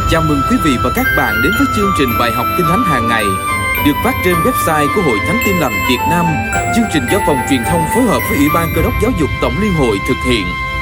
Chào mừng quý vị và các bạn đến với chương trình bài học Kinh Thánh hàng ngày được phát trên website của Hội Thánh Tin Lành Việt Nam. Chương trình do Phòng Truyền thông phối hợp với Ủy ban Cơ đốc Giáo dục Tổng Liên hội thực hiện.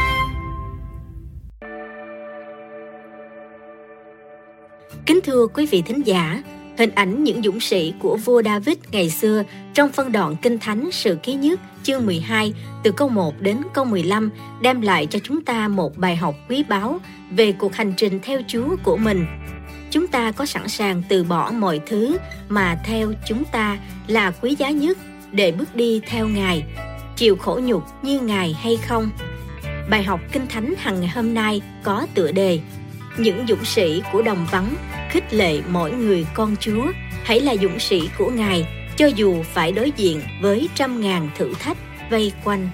Kính thưa quý vị thính giả, hình ảnh những dũng sĩ của vua David ngày xưa trong phân đoạn Kinh Thánh Sử Ký Nhất chương 12 từ câu 1 đến câu 15 đem lại cho chúng ta một bài học quý báu về cuộc hành trình theo Chúa của mình. Chúng ta có sẵn sàng từ bỏ mọi thứ mà theo chúng ta là quý giá nhất để bước đi theo Ngài, chịu khổ nhục như Ngài hay không? Bài học Kinh Thánh hàng ngày hôm nay có tựa đề Những dũng sĩ của đồng vắng khích lệ mỗi người con Chúa, hãy là dũng sĩ của Ngài cho dù phải đối diện với 100.000 thử thách vây quanh.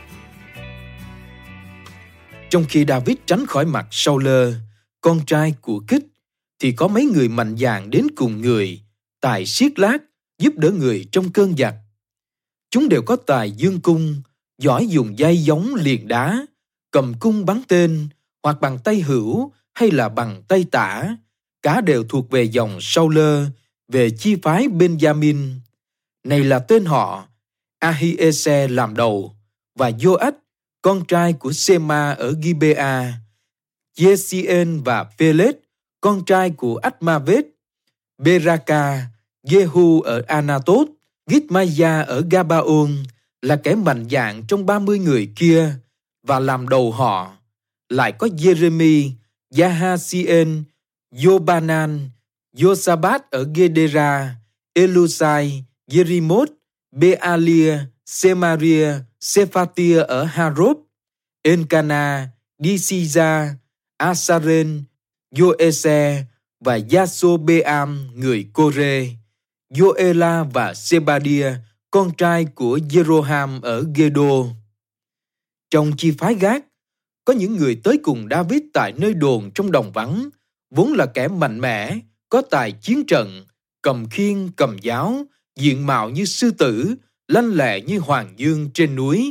Trong khi David tránh khỏi mặt Saul, con trai của Kích, thì có mấy người mạnh dạn đến cùng người, tài xiết lát, giúp đỡ người trong cơn giặc. Chúng đều có tài dương cung, giỏi dùng dây giống liền đá, cầm cung bắn tên, hoặc bằng tay hữu hay là bằng tay tả. Cả đều thuộc về dòng Saul, về chi phái Benjamin. Này là tên họ: Ahiezer làm đầu, và Joach, con trai của Sema ở Gibea, Jesien và Phelet, con trai của Admavet, Beraka, Jehu ở Anatot, Gitmaya ở Gabaon là kẻ mạnh dạn trong 30 người kia, và làm đầu họ. Lại có Jeremy, Yahasien, Yobanan, Yosabat ở Gedera, Elusai, Jerimot, Bealia, Semaria, Sephatia ở Harod, Encana, Disiza, Asaren, Joese và Yasobeam người Kore, Joela và Sebadia, con trai của Jeroham ở Gedo. Trong chi phái Gát, có những người tới cùng David tại nơi đồn trong đồng vắng, vốn là kẻ mạnh mẽ, có tài chiến trận, cầm khiên, cầm giáo, diện mạo như sư tử, lanh lẹ như hoàng dương trên núi.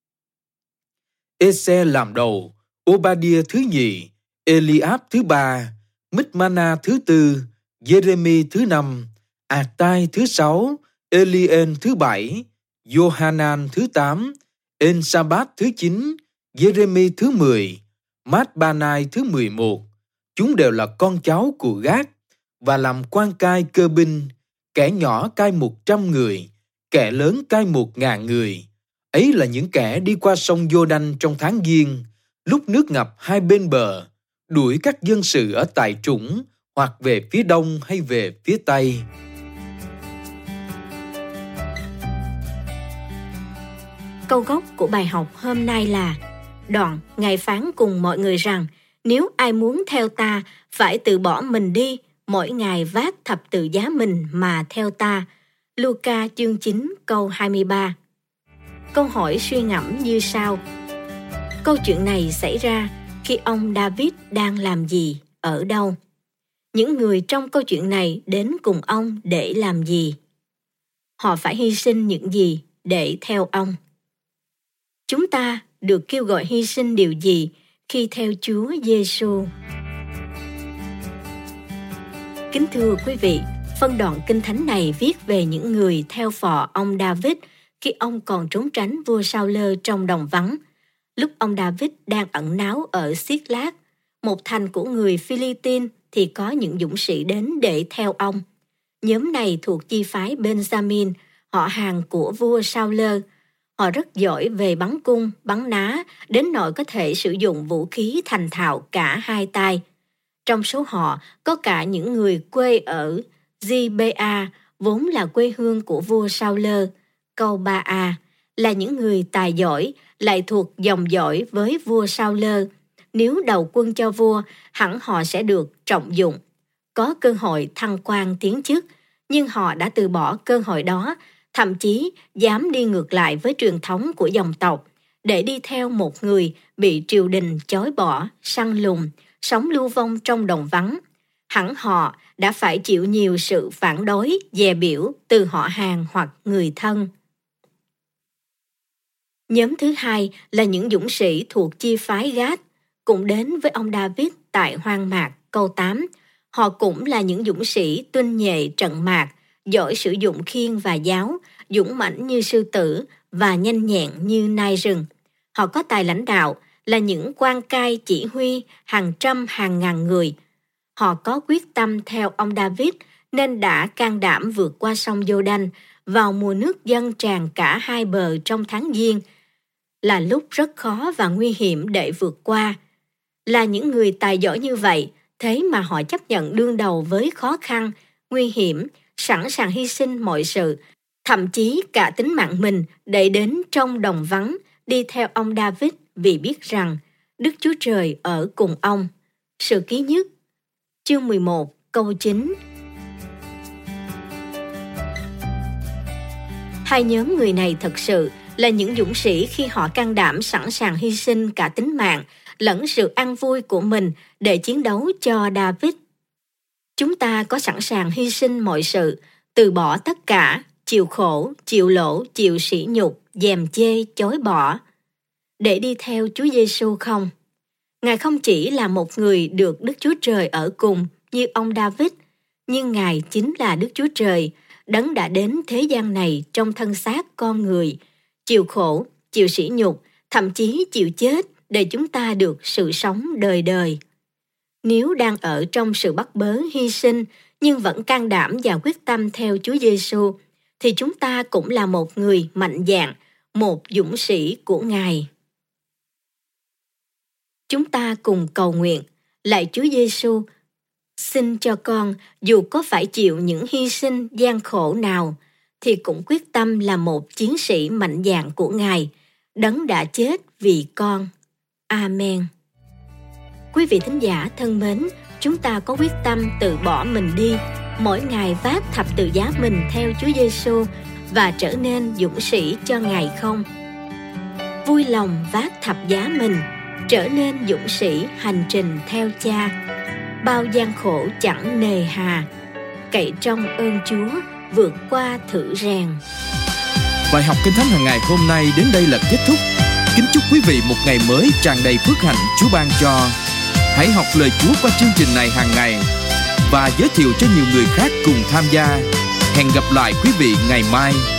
Ese làm đầu, Obadia thứ nhì, Eliab thứ ba, Mitmana thứ tư, Jeremy thứ năm, Atai thứ sáu, Elien thứ bảy, Johanan thứ tám, Ensabat thứ chín, Jeremy thứ 10, Matbanai thứ 11. Chúng đều là con cháu của Gát và làm quan cai cơ binh, kẻ nhỏ cai 100 người, kẻ lớn cai 1.000 người. Ấy là những kẻ đi qua sông Giô-đanh trong tháng Giêng, lúc nước ngập hai bên bờ, đuổi các dân sự ở tại trũng, hoặc về phía đông hay về phía tây. Câu gốc của bài học hôm nay là: đoạn Ngài phán cùng mọi người rằng, nếu ai muốn theo ta, phải tự bỏ mình đi, mỗi ngày vác thập tự giá mình mà theo ta. Luca chương 9 câu 23. Câu hỏi suy ngẫm như sau: câu chuyện này xảy ra khi ông David đang làm gì, ở đâu? Những người trong câu chuyện này đến cùng ông để làm gì? Họ phải hy sinh những gì để theo ông? Chúng ta được kêu gọi hy sinh điều gì khi theo Chúa Giêsu? Kính thưa quý vị, phân đoạn Kinh Thánh này viết về những người theo phò ông David khi ông còn trốn tránh vua Saul trong đồng vắng. Lúc ông David đang ẩn náu ở Siết-lát, một thành của người Phi-li-tin, thì có những dũng sĩ đến để theo ông. Nhóm này thuộc chi phái Benjamin, họ hàng của vua Saul. Họ rất giỏi về bắn cung, bắn ná, đến nỗi có thể sử dụng vũ khí thành thạo cả hai tay. Trong số họ có cả những người quê ở Gibea, vốn là quê hương của vua Saul. Câu 3a là những người tài giỏi, lại thuộc dòng dõi với vua Saul. Nếu đầu quân cho vua, hẳn họ sẽ được trọng dụng, có cơ hội thăng quan tiến chức, nhưng họ đã từ bỏ cơ hội đó, thậm chí dám đi ngược lại với truyền thống của dòng tộc để đi theo một người bị triều đình chối bỏ, săn lùng, sống lưu vong trong đồng vắng. Hẳn họ đã phải chịu nhiều sự phản đối, dè biểu từ họ hàng hoặc người thân. Nhóm thứ hai là những dũng sĩ thuộc chi phái Gát, cũng đến với ông David tại hoang mạc, câu 8, Họ cũng là những dũng sĩ tinh nhuệ trận mạc, giỏi sử dụng khiên và giáo, dũng mãnh như sư tử và nhanh nhẹn như nai rừng. Họ có tài lãnh đạo, là những quan cai chỉ huy hàng trăm hàng ngàn người. Họ có quyết tâm theo ông David nên đã can đảm vượt qua sông Giô-đanh vào mùa nước dâng tràn cả hai bờ trong tháng Giêng, là lúc rất khó và nguy hiểm để vượt qua. Là những người tài giỏi như vậy, thế mà họ chấp nhận đương đầu với khó khăn, nguy hiểm, sẵn sàng hy sinh mọi sự, thậm chí cả tính mạng mình để đến trong đồng vắng, đi theo ông David vì biết rằng Đức Chúa Trời ở cùng ông. Sử Ký Nhất, chương 11, câu 9. Hai nhóm người này thật sự là những dũng sĩ khi họ can đảm sẵn sàng hy sinh cả tính mạng lẫn sự an vui của mình để chiến đấu cho David. Chúng ta có sẵn sàng hy sinh mọi sự, từ bỏ tất cả, chịu khổ, chịu lỗ, chịu sỉ nhục, dèm chê, chối bỏ, để đi theo Chúa Giêsu không? Ngài không chỉ là một người được Đức Chúa Trời ở cùng như ông David, nhưng Ngài chính là Đức Chúa Trời, Đấng đã đến thế gian này trong thân xác con người, chịu khổ, chịu sỉ nhục, thậm chí chịu chết để chúng ta được sự sống đời đời. Nếu đang ở trong sự bắt bớ hy sinh nhưng vẫn can đảm và quyết tâm theo Chúa Giêsu, thì chúng ta cũng là một người mạnh dạn, một dũng sĩ của Ngài. Chúng ta cùng cầu nguyện: lạy Chúa Giêsu, xin cho con dù có phải chịu những hy sinh gian khổ nào thì cũng quyết tâm là một chiến sĩ mạnh dạn của Ngài, Đấng đã chết vì con. Amen. Quý vị thính giả thân mến, chúng ta có quyết tâm tự bỏ mình đi, mỗi ngày vác thập tự giá mình theo Chúa Giêsu và trở nên dũng sĩ cho Ngài không? Vui lòng vác thập giá mình, trở nên dũng sĩ hành trình theo Cha. Bao gian khổ chẳng nề hà, cậy trong ơn Chúa vượt qua thử rèn. Bài học Kinh Thánh hàng ngày hôm nay đến đây là kết thúc. Kính chúc quý vị một ngày mới tràn đầy phước hạnh Chúa ban cho. Hãy học lời Chúa qua chương trình này hàng ngày và giới thiệu cho nhiều người khác cùng tham gia. Hẹn gặp lại quý vị ngày mai.